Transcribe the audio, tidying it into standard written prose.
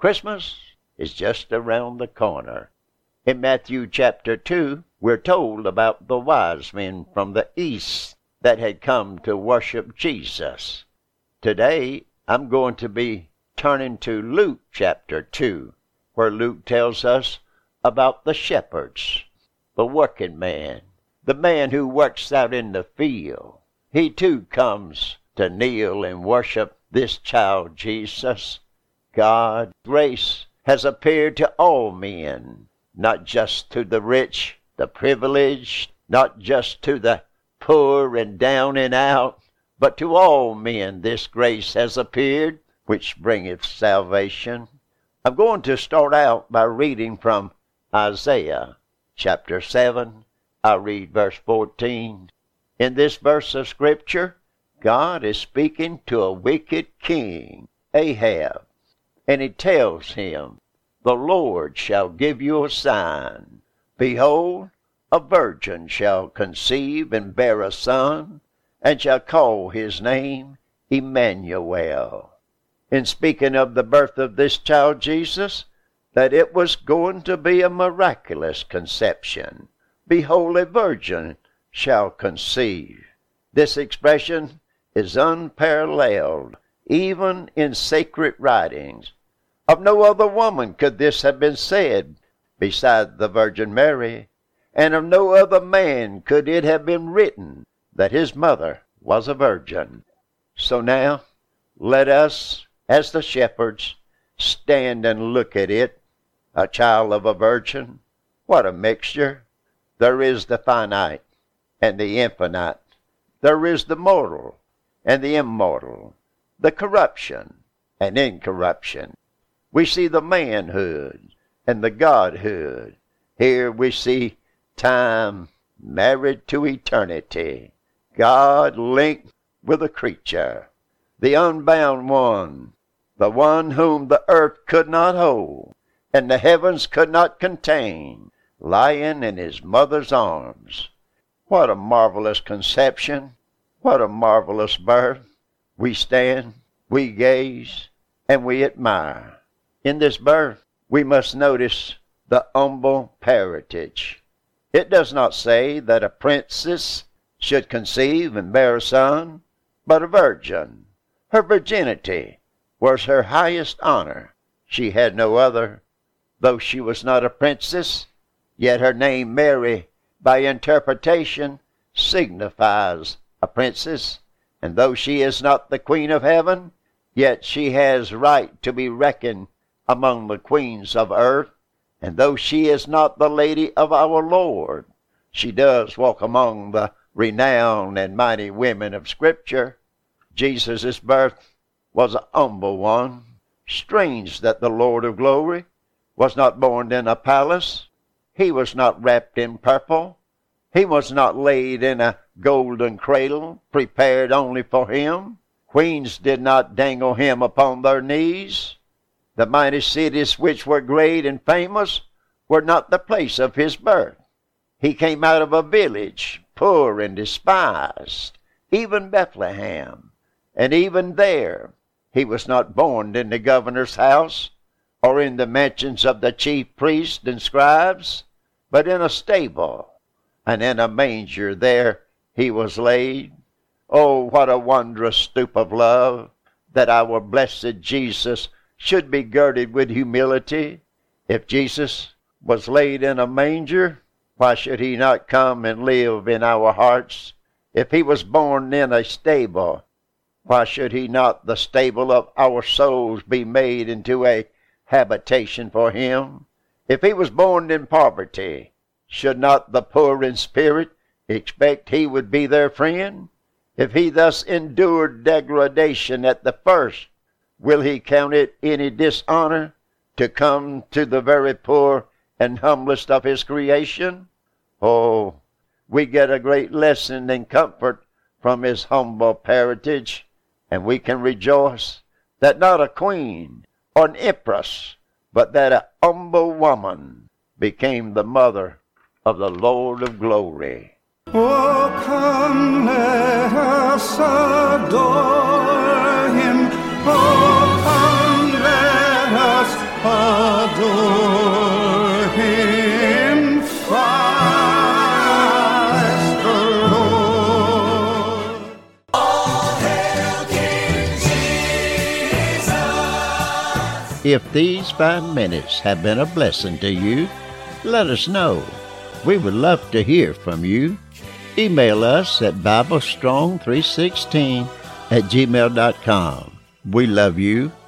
Christmas is just around the corner. In Matthew chapter 2, we're told about the wise men from the east that had come to worship Jesus. Today, I'm going to be turning to Luke chapter 2, where Luke tells us about the shepherds, the working man, the man who works out in the field. He too comes to kneel and worship this child Jesus. God's grace has appeared to all men, not just to the rich, the privileged, not just to the poor and down and out, but to all men this grace has appeared, which bringeth salvation. I'm going to start out by reading from Isaiah chapter 7. I'll read verse 14. In this verse of Scripture, God is speaking to a wicked king, Ahab, and he tells him, "The Lord shall give you a sign. Behold, a virgin shall conceive and bear a son, and shall call his name Emmanuel." In speaking of the birth of this child Jesus, that it was going to be a miraculous conception. Behold, a virgin shall conceive. This expression is unparalleled, even in sacred writings. Of no other woman could this have been said beside the Virgin Mary, and of no other man could it have been written that his mother was a virgin. So now, let us, as the shepherds, stand and look at it, a child of a virgin. What a mixture! There is the finite and the infinite. There is the mortal and the immortal, the corruption and incorruption. We see the manhood and the godhood. Here we see time married to eternity. God linked with a creature, the unbound one, the one whom the earth could not hold and the heavens could not contain, lying in his mother's arms. What a marvelous conception! What a marvelous birth! We stand, we gaze, and we admire. In this birth, we must notice the humble parentage. It does not say that a princess should conceive and bear a son, but a virgin. Her virginity was her highest honor. She had no other. Though she was not a princess, yet her name Mary, by interpretation, signifies a princess. And though she is not the queen of heaven, yet she has right to be reckoned among the queens of earth. And though she is not the lady of our Lord, she does walk among the renowned and mighty women of Scripture. Jesus' birth was an humble one. Strange that the Lord of glory was not born in a palace. He was not wrapped in purple. He was not laid in a golden cradle prepared only for him. Queens did not dangle him upon their knees. The mighty cities which were great and famous were not the place of his birth. He came out of a village, poor and despised, even Bethlehem. And even there he was not born in the governor's house or in the mansions of the chief priests and scribes, but in a stable, and in a manger there he was laid. Oh, what a wondrous stoop of love, that our blessed Jesus should be girded with humility. If Jesus was laid in a manger, why should he not come and live in our hearts? If he was born in a stable, why should he not the stable of our souls be made into a habitation for him? If he was born in poverty, should not the poor in spirit expect he would be their friend? If he thus endured degradation at the first, will he count it any dishonor to come to the very poor and humblest of his creation? Oh, we get a great lesson and comfort from his humble parentage, and we can rejoice that not a queen or an empress, but that an humble woman became the mother of the Lord of glory. Oh, come, let us adore him. Oh, come, let us adore him, Christ the Lord. All hail King Jesus. If these 5 minutes have been a blessing to you, let us know. We would love to hear from you. Email us at BibleStrong316@gmail.com. We love you.